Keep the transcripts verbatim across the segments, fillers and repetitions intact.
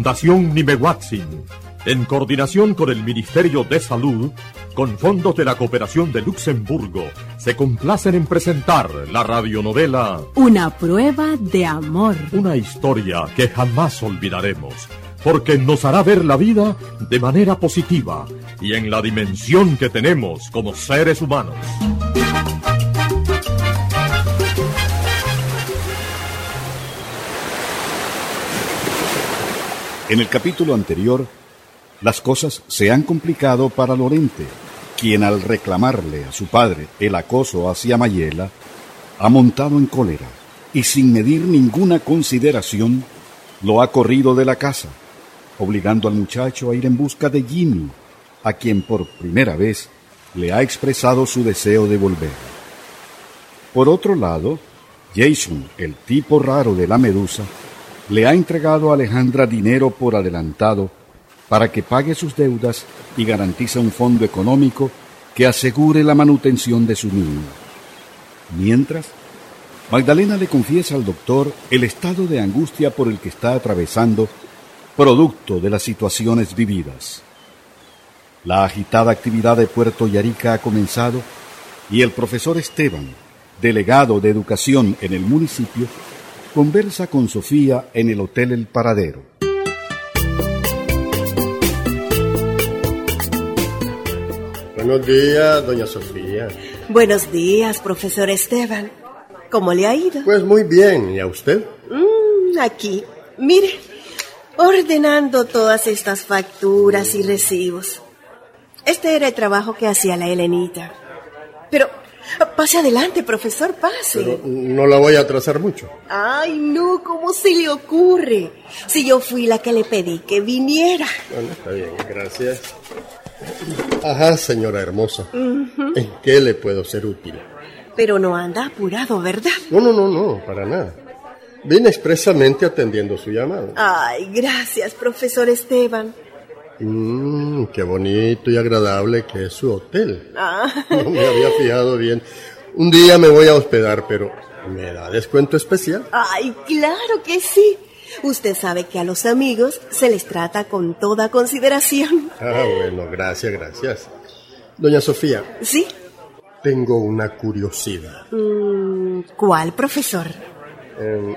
Fundación Nimehuatzin, en coordinación con el Ministerio de Salud, con fondos de la Cooperación de Luxemburgo, se complacen en presentar la radionovela Una prueba de amor. Una historia que jamás olvidaremos, porque nos hará ver la vida de manera positiva y en la dimensión que tenemos como seres humanos. En el capítulo anterior, las cosas se han complicado para Lorente, quien al reclamarle a su padre el acoso hacia Mayela, ha montado en cólera y sin medir ninguna consideración, lo ha corrido de la casa, obligando al muchacho a ir en busca de Jimmy, a quien por primera vez le ha expresado su deseo de volver. Por otro lado, Jason, el tipo raro de la medusa, le ha entregado a Alejandra dinero por adelantado para que pague sus deudas y garantice un fondo económico que asegure la manutención de su niño. Mientras, Magdalena le confiesa al doctor el estado de angustia por el que está atravesando, producto de las situaciones vividas. La agitada actividad de Puerto Yarica ha comenzado y el profesor Esteban, delegado de educación en el municipio, conversa con Sofía en el Hotel El Paradero. Buenos días, doña Sofía. Buenos días, profesor Esteban. ¿Cómo le ha ido? Pues muy bien, ¿y a usted? Mm, aquí, mire, ordenando todas estas facturas y recibos. Este era el trabajo que hacía la Helenita. Pero pase adelante, profesor, pase. Pero no la voy a atrasar mucho. Ay, no, ¿cómo se le ocurre? Si yo fui la que le pedí que viniera. Bueno, está bien, gracias. Ajá, señora hermosa. Uh-huh. ¿En qué le puedo ser útil? Pero no anda apurado, ¿verdad? No, no, no, no, para nada. Vine expresamente atendiendo su llamado. Ay, gracias, profesor Esteban. Mmm, qué bonito y agradable que es su hotel. Ah. No me había fijado bien. Un día me voy a hospedar, pero ¿me da descuento especial? Ay, claro que sí. Usted sabe que a los amigos se les trata con toda consideración. Ah, bueno, gracias, gracias. Doña Sofía. ¿Sí? Tengo una curiosidad. Mm, ¿cuál, profesor? Eh,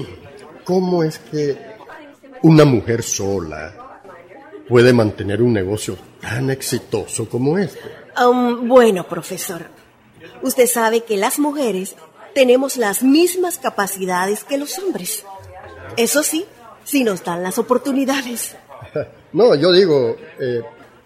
¿Cómo es que una mujer sola puede mantener un negocio tan exitoso como este? Um, bueno, profesor, usted sabe que las mujeres tenemos las mismas capacidades que los hombres. Eso sí, si nos dan las oportunidades. No, yo digo, eh,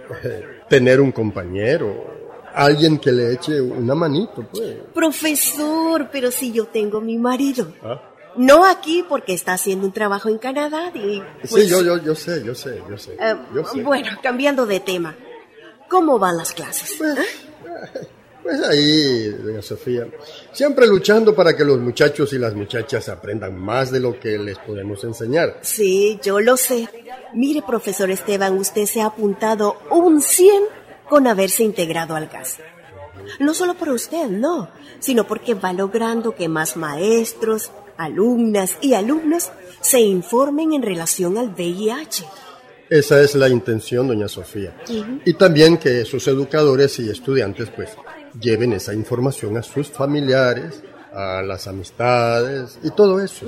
tener un compañero, alguien que le eche una manito, pues. Profesor, pero si yo tengo mi marido. ¿Ah? No aquí porque está haciendo un trabajo en Canadá y pues, sí, yo, yo, yo sé, yo sé, yo sé, uh, yo sé. Bueno, cambiando de tema, ¿cómo van las clases? Pues, ¿Eh? pues ahí, doña Sofía, siempre luchando para que los muchachos y las muchachas aprendan más de lo que les podemos enseñar. Sí, yo lo sé. Mire, profesor Esteban, usted se ha apuntado un cien con haberse integrado al G A S. No solo por usted, no, sino porque va logrando que más maestros, alumnas y alumnos se informen en relación al V I H. Esa es la intención, doña Sofía. Uh-huh. Y también que sus educadores y estudiantes, pues, lleven esa información a sus familiares, a las amistades y todo eso.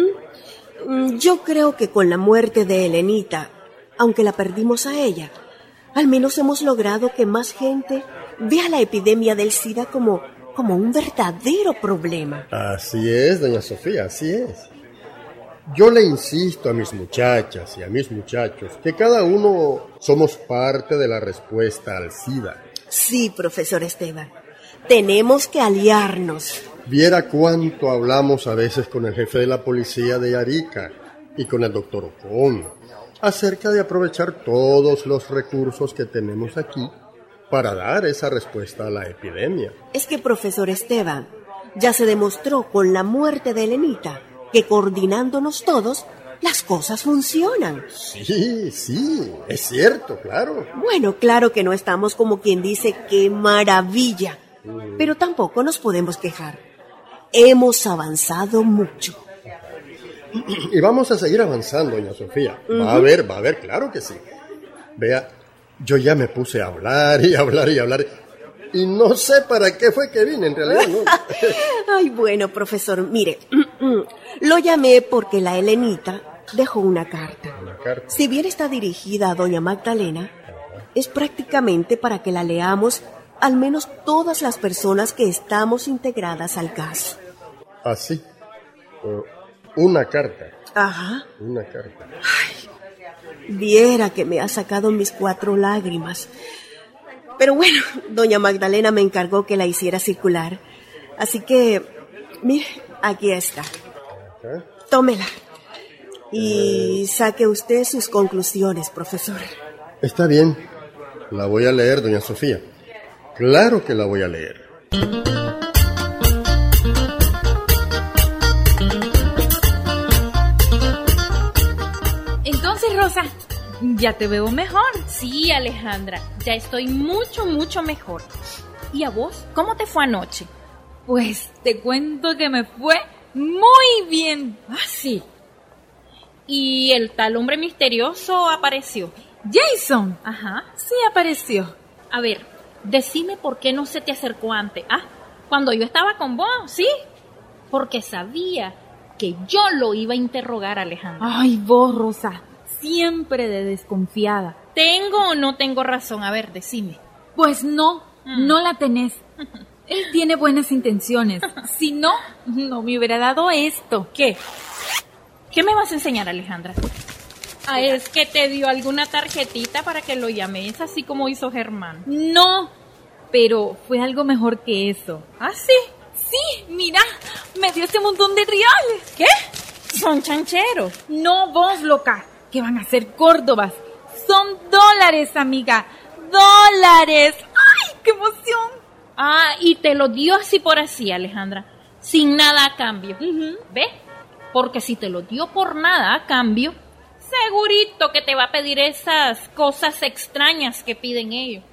Uh-huh. Yo creo que con la muerte de Helenita, aunque la perdimos a ella, al menos hemos logrado que más gente vea la epidemia del SIDA como, como un verdadero problema. Así es, doña Sofía, así es. Yo le insisto a mis muchachas y a mis muchachos que cada uno somos parte de la respuesta al SIDA. Sí, profesor Esteban. Tenemos que aliarnos. Viera cuánto hablamos a veces con el jefe de la policía de Arica y con el doctor Ocon acerca de aprovechar todos los recursos que tenemos aquí para dar esa respuesta a la epidemia. Es que, profesor Esteban, ya se demostró con la muerte de Helenita que coordinándonos todos, las cosas funcionan. Sí, sí, es cierto, claro. Bueno, claro que no estamos como quien dice ¡qué maravilla! Mm. Pero tampoco nos podemos quejar. Hemos avanzado mucho. Y vamos a seguir avanzando, doña Sofía. Uh-huh. Va a ver, va a ver, claro que sí. Vea, yo ya me puse a hablar y hablar y hablar. Y no sé para qué fue que vine, en realidad, ¿no? Ay, bueno, profesor, mire. Lo llamé porque la Helenita dejó una carta. Una carta. Si bien está dirigida a doña Magdalena, es prácticamente para que la leamos al menos todas las personas que estamos integradas al caso. ¿Ah, sí? Uh, una carta. Ajá. Una carta. Ay, viera que me ha sacado mis cuatro lágrimas. Pero bueno, doña Magdalena me encargó que la hiciera circular. Así que, mire, aquí está. ¿Eh? Tómela. Y saque usted sus conclusiones, profesor. Está bien. La voy a leer, doña Sofía. Claro que la voy a leer. Entonces, Rosa, ya te veo mejor. Sí, Alejandra, ya estoy mucho, mucho mejor. ¿Y a vos? ¿Cómo te fue anoche? Pues te cuento que me fue muy bien. Ah, sí. ¿Y el tal hombre misterioso apareció? Jason. Ajá. Sí, apareció. A ver, decime por qué no se te acercó antes. Ah, cuando yo estaba con vos, ¿sí? Porque sabía que yo lo iba a interrogar, Alejandra. Ay, vos, Rosa, siempre de desconfiada. ¿Tengo o no tengo razón? A ver, decime. Pues no, mm. no la tenés. Él tiene buenas intenciones. Si no, no me hubiera dado esto. ¿Qué? ¿Qué me vas a enseñar, Alejandra? Ah, ¿es que te dio alguna tarjetita para que lo llames, así como hizo Germán? No, pero fue algo mejor que eso. ¿Ah, sí? Sí, mira, me dio este montón de reales. ¿Qué? ¿Son chancheros? No, vos, loca, que van a ser córdobas. Son dólares, amiga, dólares. ¡Ay, qué emoción! Ah, y te lo dio así por así, Alejandra, sin nada a cambio. Uh-huh. ¿Ves? Porque si te lo dio por nada a cambio, segurito que te va a pedir esas cosas extrañas que piden ellos.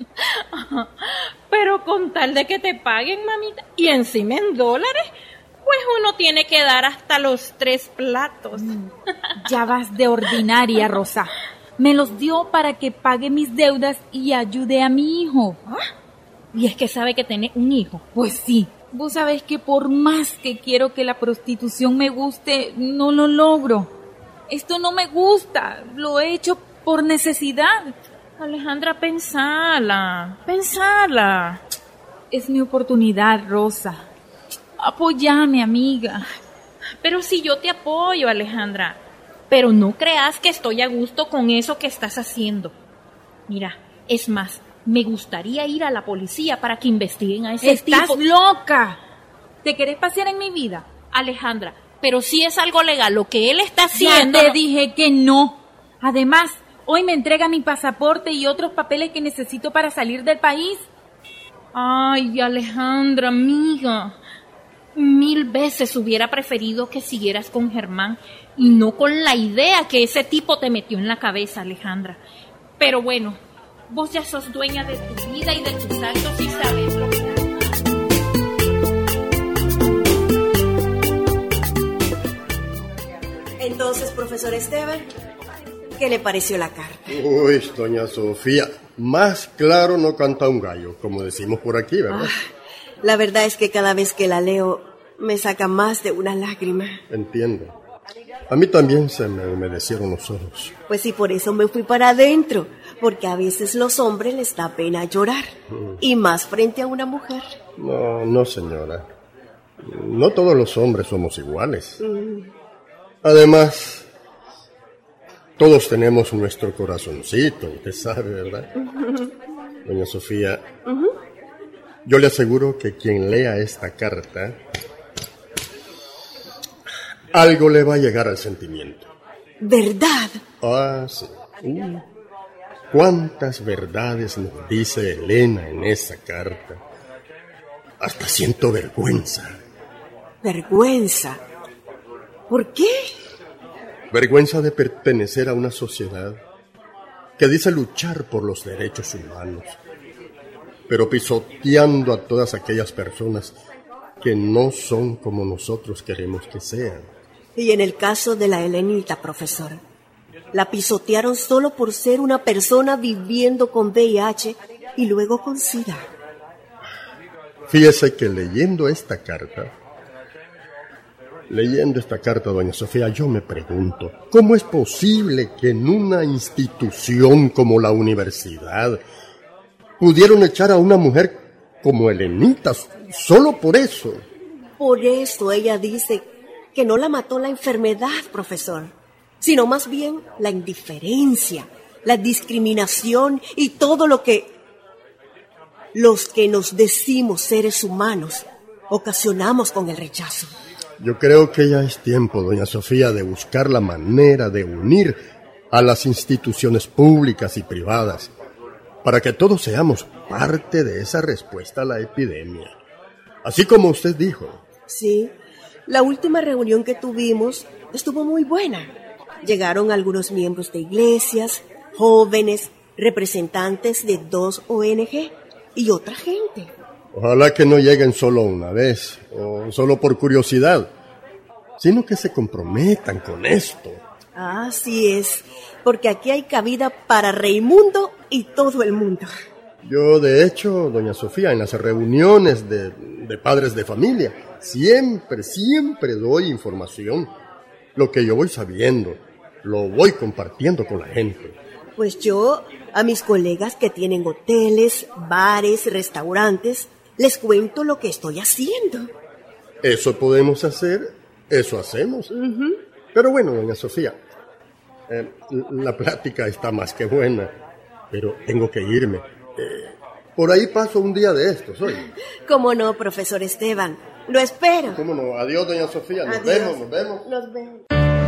Pero con tal de que te paguen, mamita, y encima en dólares, pues uno tiene que dar hasta los tres platos. Ya vas de ordinaria, Rosa. Me los dio para que pague mis deudas y ayude a mi hijo. ¿Ah? ¿Y es que sabe que tiene un hijo? Pues sí. Vos sabés que por más que quiero que la prostitución me guste, no lo logro. Esto no me gusta, lo he hecho por necesidad. Alejandra, pensala, pensala. Es mi oportunidad, Rosa. Apóyame, amiga. Pero si yo te apoyo, Alejandra. Pero no creas que estoy a gusto con eso que estás haciendo. Mira, es más, me gustaría ir a la policía para que investiguen a ese tipo. ¡Estás loca! ¿Te querés pasear en mi vida? Alejandra, pero si es algo legal lo que él está haciendo... Ya te dije que no. Además, hoy me entrega mi pasaporte y otros papeles que necesito para salir del país. Ay, Alejandra, amiga. Mil veces hubiera preferido que siguieras con Germán y no con la idea que ese tipo te metió en la cabeza, Alejandra. Pero bueno, vos ya sos dueña de tu vida y de tus actos y sabes lo que... Entonces, profesor Esteban, ¿qué le pareció la carta? Uy, doña Sofía, más claro no canta un gallo, como decimos por aquí, ¿verdad? Ah, la verdad es que cada vez que la leo me saca más de una lágrima. Entiendo. A mí también se me humedecieron los ojos. Pues sí, por eso me fui para adentro, porque a veces los hombres les da pena llorar, mm. y más frente a una mujer. No, no, señora. No todos los hombres somos iguales. Mm. Además, todos tenemos nuestro corazoncito, usted sabe, ¿verdad? Uh-huh. Doña Sofía, uh-huh. yo le aseguro que quien lea esta carta, algo le va a llegar al sentimiento. ¿Verdad? Ah, sí. Uh, ¿Cuántas verdades nos dice Elena en esa carta? Hasta siento vergüenza. ¿Vergüenza? ¿Por qué? Vergüenza de pertenecer a una sociedad que dice luchar por los derechos humanos, pero pisoteando a todas aquellas personas que no son como nosotros queremos que sean. Y en el caso de la Helenita, profesor, la pisotearon solo por ser una persona viviendo con V I H y luego con SIDA. Fíjese que leyendo esta carta, leyendo esta carta, doña Sofía, yo me pregunto, ¿cómo es posible que en una institución como la universidad pudieron echar a una mujer como Helenita solo por eso? Por eso ella dice que no la mató la enfermedad, profesor, sino más bien la indiferencia, la discriminación y todo lo que los que nos decimos seres humanos ocasionamos con el rechazo. Yo creo que ya es tiempo, doña Sofía, de buscar la manera de unir a las instituciones públicas y privadas para que todos seamos parte de esa respuesta a la epidemia. Así como usted dijo. Sí, la última reunión que tuvimos estuvo muy buena. Llegaron algunos miembros de iglesias, jóvenes, representantes de dos O N G y otra gente. Ojalá que no lleguen solo una vez, o solo por curiosidad, sino que se comprometan con esto. Así es, porque aquí hay cabida para Raimundo y todo el mundo. Yo, de hecho, doña Sofía, en las reuniones de, de padres de familia, siempre, siempre doy información. Lo que yo voy sabiendo, lo voy compartiendo con la gente. Pues yo, a mis colegas que tienen hoteles, bares, restaurantes, les cuento lo que estoy haciendo. Eso podemos hacer, eso hacemos. Uh-huh. Pero bueno, doña Sofía, eh, la plática está más que buena, pero tengo que irme. Eh, por ahí paso un día de estos, oye. ¿Cómo no, profesor Esteban? Lo espero. ¿Cómo no? Adiós, doña Sofía. Nos Adiós. vemos, nos vemos. Nos vemos.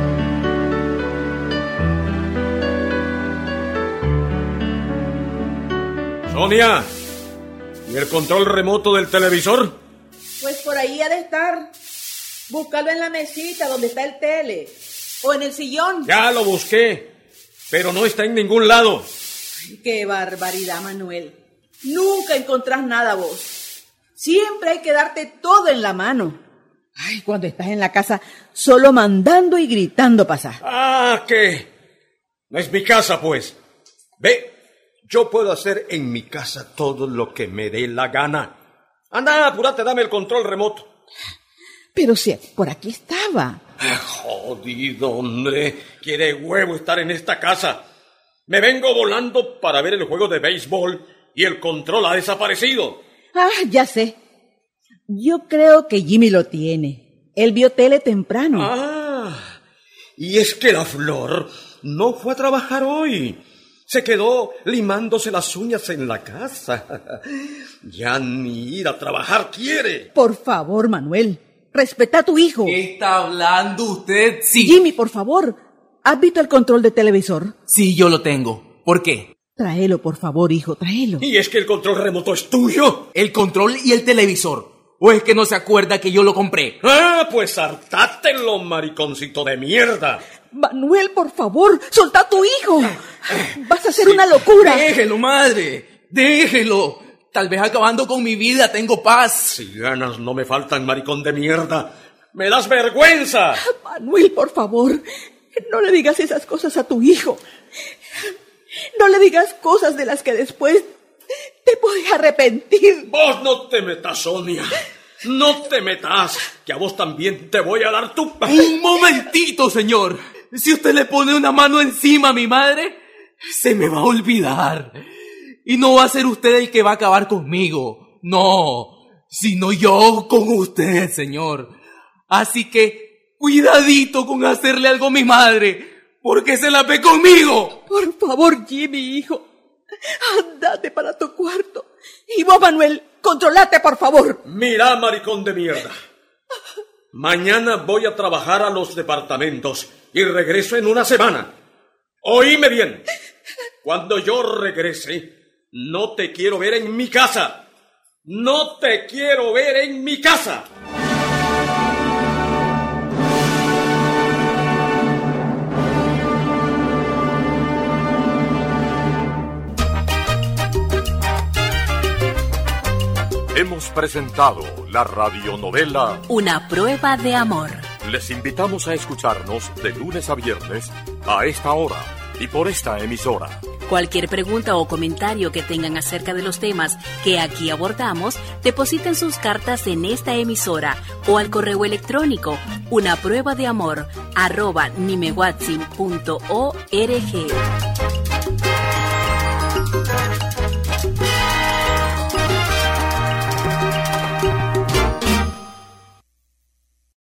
Sonia, ¿y el control remoto del televisor? Pues por ahí ha de estar. Búscalo en la mesita donde está el tele. O en el sillón. Ya lo busqué, pero no está en ningún lado. Ay, qué barbaridad, Manuel. Nunca encontrás nada vos. Siempre hay que darte todo en la mano. Ay, cuando estás en la casa, solo mandando y gritando pasar. Ah, ¿qué? No es mi casa, pues. Ve, yo puedo hacer en mi casa todo lo que me dé la gana. Anda, apúrate, dame el control remoto. Pero si por aquí estaba. Ah, jodido, hombre. Quiere huevo estar en esta casa. Me vengo volando para ver el juego de béisbol y el control ha desaparecido. Ah, ya sé. Yo creo que Jimmy lo tiene. Él vio tele temprano. Ah, y es que la Flor no fue a trabajar hoy. Se quedó limándose las uñas en la casa. Ya ni ir a trabajar quiere. Por favor, Manuel, respeta a tu hijo. ¿Qué está hablando usted? Sí. Jimmy, por favor, ¿has visto el control de televisor? Sí, yo lo tengo. ¿Por qué? Tráelo, por favor, hijo, tráelo. ¿Y es que el control remoto es tuyo? El control y el televisor. ¿O es que no se acuerda que yo lo compré? Ah, pues hartátelo, mariconcito de mierda. Manuel, por favor, soltá a tu hijo. Vas a hacer sí, una locura. Déjelo, madre. Déjelo. Tal vez acabando con mi vida tengo paz. Si ganas no me faltan, maricón de mierda. ¡Me das vergüenza! Manuel, por favor, no le digas esas cosas a tu hijo. No le digas cosas de las que después te puedes arrepentir. Vos no te metas, Sonia. No te metas, que a vos también te voy a dar tu... Un momentito, señor. Si usted le pone una mano encima a mi madre, se me va a olvidar. Y no va a ser usted el que va a acabar conmigo. No, sino yo con usted, señor. Así que, cuidadito con hacerle algo a mi madre, porque se la ve conmigo. Por favor, Jimmy, hijo. Andate para tu cuarto. Y vos, Manuel, controlate, por favor. Mira, maricón de mierda. Mañana voy a trabajar a los departamentos y regreso en una semana. Oíme bien. Cuando yo regrese, no te quiero ver en mi casa. No te quiero ver en mi casa. Hemos presentado la radionovela Una prueba de amor. Les invitamos a escucharnos de lunes a viernes a esta hora y por esta emisora. Cualquier pregunta o comentario que tengan acerca de los temas que aquí abordamos, depositen sus cartas en esta emisora o al correo electrónico una prueba de amor arroba nimehuatzin punto org.